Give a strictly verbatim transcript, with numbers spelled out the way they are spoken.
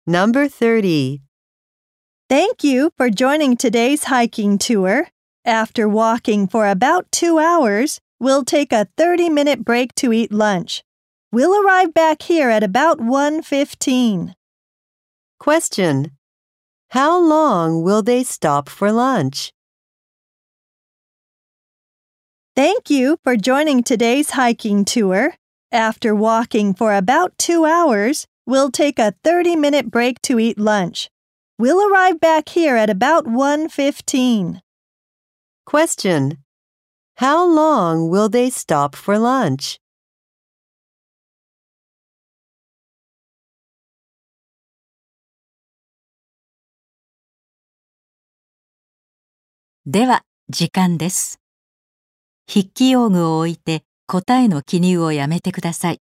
Number thirty. Thank you for joining today's hiking tour. After walking for about two hours, we'll take a thirty-minute break to eat lunch. We'll arrive back here at about one fifteen. Question. How long will they stop for lunch? Thank you for joining today's hiking tour. After walking for about two hours, we'll take a thirty-minute break to eat lunch. We'll arrive back here at about one fifteen. Question. How long will they stop for lunch? では、時間です。筆記用具を置いて答えの記入をやめてください。